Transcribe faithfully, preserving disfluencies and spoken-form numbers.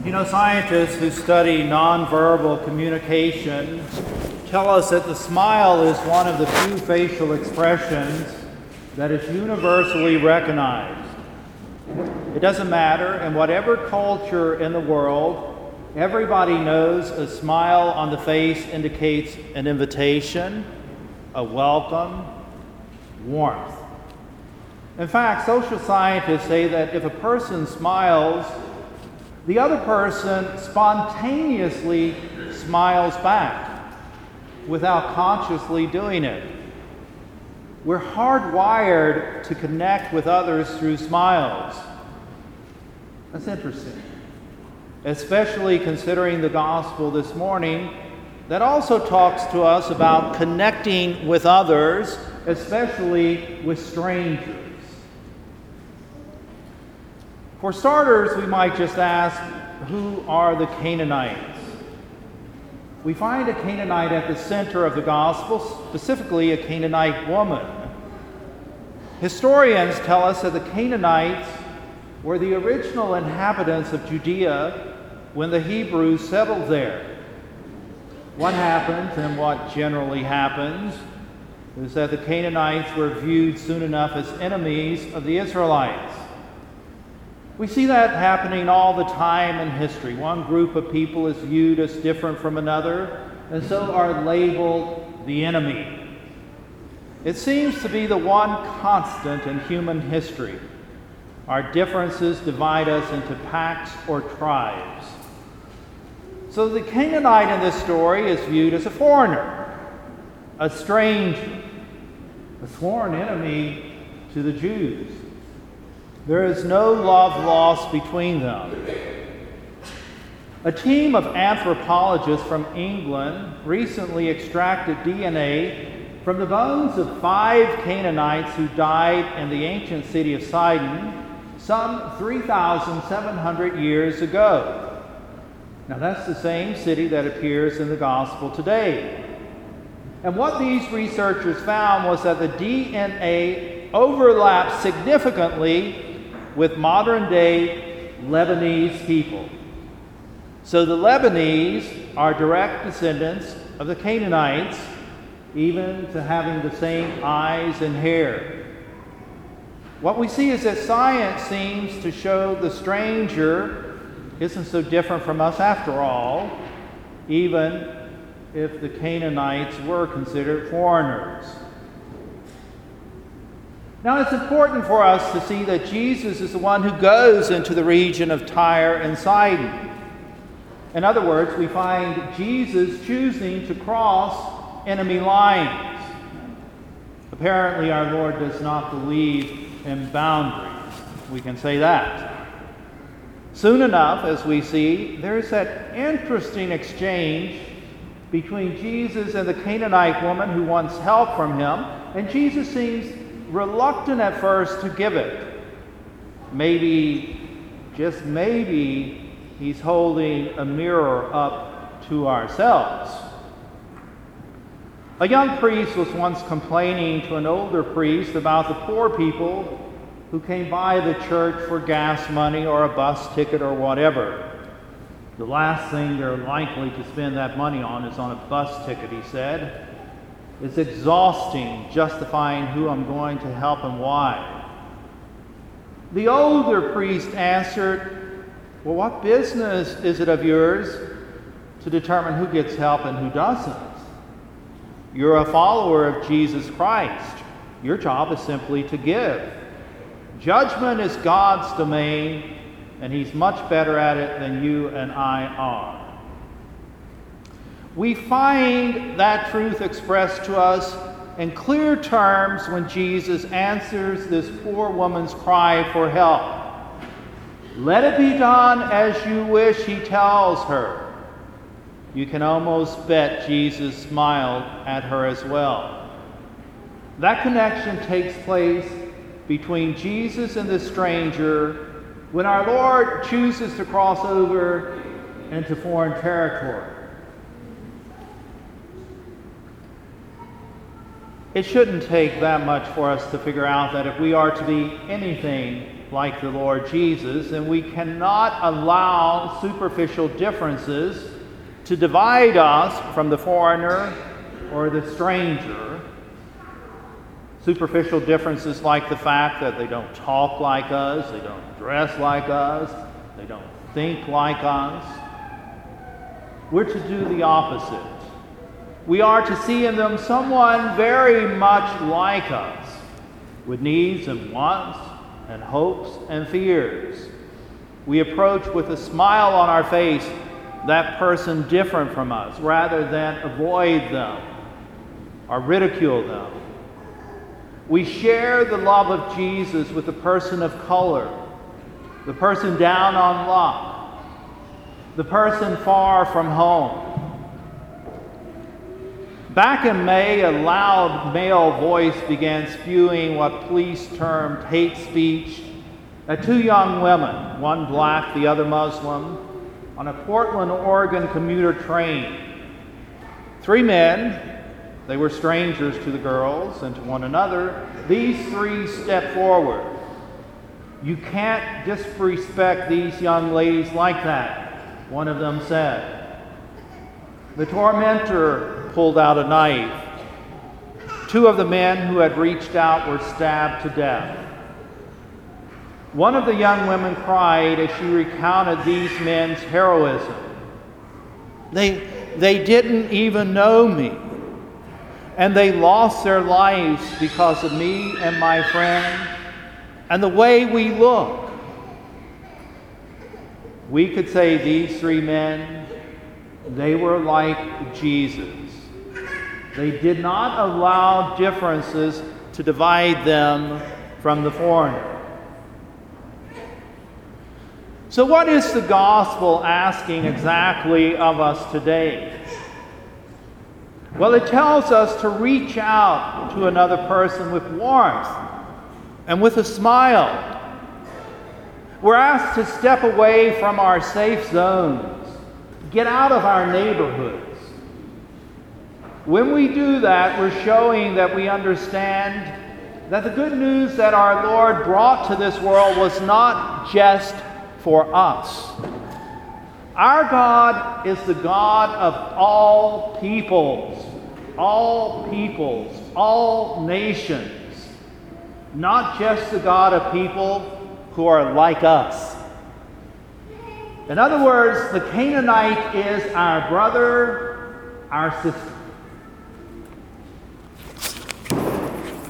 You know, scientists who study nonverbal communication tell us that the smile is one of the few facial expressions that is universally recognized. It doesn't matter, in whatever culture in the world, everybody knows a smile on the face indicates an invitation, a welcome, warmth. In fact, social scientists say that if a person smiles, the other person spontaneously smiles back without consciously doing it. We're hardwired to connect with others through smiles. That's interesting, especially considering the gospel this morning that also talks to us about connecting with others, especially with strangers. For starters, we might just ask, who are the Canaanites? We find a Canaanite at the center of the gospel, specifically a Canaanite woman. Historians tell us that the Canaanites were the original inhabitants of Judea when the Hebrews settled there. What happens, and what generally happens, is that the Canaanites were viewed soon enough as enemies of the Israelites. We see that happening all the time in history. One group of people is viewed as different from another, and so are labeled the enemy. It seems to be the one constant in human history. Our differences divide us into packs or tribes. So the Canaanite in this story is viewed as a foreigner, a stranger, a sworn enemy to the Jews. There is no love lost between them. A team of anthropologists from England recently extracted D N A from the bones of five Canaanites who died in the ancient city of Sidon some three thousand seven hundred years ago. Now that's the same city that appears in the gospel today. And what these researchers found was that the D N A overlaps significantly with modern-day Lebanese people. So the Lebanese are direct descendants of the Canaanites, even to having the same eyes and hair. What we see is that science seems to show the stranger isn't so different from us after all, even if the Canaanites were considered foreigners. Now, it's important for us to see that Jesus is the one who goes into the region of Tyre and Sidon. In other words, we find Jesus choosing to cross enemy lines. Apparently, our Lord does not believe in boundaries. We can say that. Soon enough, as we see, there's that interesting exchange between Jesus and the Canaanite woman who wants help from him, and Jesus seems reluctant at first to give it. Maybe, just maybe, he's holding a mirror up to ourselves. A young priest was once complaining to an older priest about the poor people who came by the church for gas money or a bus ticket or whatever. The last thing they're likely to spend that money on is on a bus ticket, he said. It's exhausting justifying who I'm going to help and why. The older priest answered, well, what business is it of yours to determine who gets help and who doesn't? You're a follower of Jesus Christ. Your job is simply to give. Judgment is God's domain, and he's much better at it than you and I are. We find that truth expressed to us in clear terms when Jesus answers this poor woman's cry for help. Let it be done as you wish, he tells her. You can almost bet Jesus smiled at her as well. That connection takes place between Jesus and the stranger when our Lord chooses to cross over into foreign territory. It shouldn't take that much for us to figure out that if we are to be anything like the Lord Jesus, and we cannot allow superficial differences to divide us from the foreigner or the stranger. Superficial differences like the fact that they don't talk like us, they don't dress like us, they don't think like us. We're to do the opposite. We are to see in them someone very much like us, with needs and wants and hopes and fears. We approach with a smile on our face that person different from us, rather than avoid them or ridicule them. We share the love of Jesus with the person of color, the person down on luck, the person far from home. Back in May, a loud male voice began spewing what police termed hate speech at two young women, one black, the other Muslim, on a Portland, Oregon commuter train. Three men, they were strangers to the girls and to one another. These three stepped forward. "You can't disrespect these young ladies like that," one of them said. The tormentor pulled out a knife. Two of the men who had reached out were stabbed to death. One of the young women cried as she recounted these men's heroism. They, they didn't even know me, and they lost their lives because of me and my friend and the way we look. We could say these three men, they were like Jesus. They did not allow differences to divide them from the foreigner. So what is the gospel asking exactly of us today? Well, it tells us to reach out to another person with warmth and with a smile. We're asked to step away from our safe zones, get out of our neighborhoods. When we do that, we're showing that we understand that the good news that our Lord brought to this world was not just for us. Our God is the God of all peoples, all peoples, all nations, not just the God of people who are like us. In other words, the Canaanite is our brother, our sister.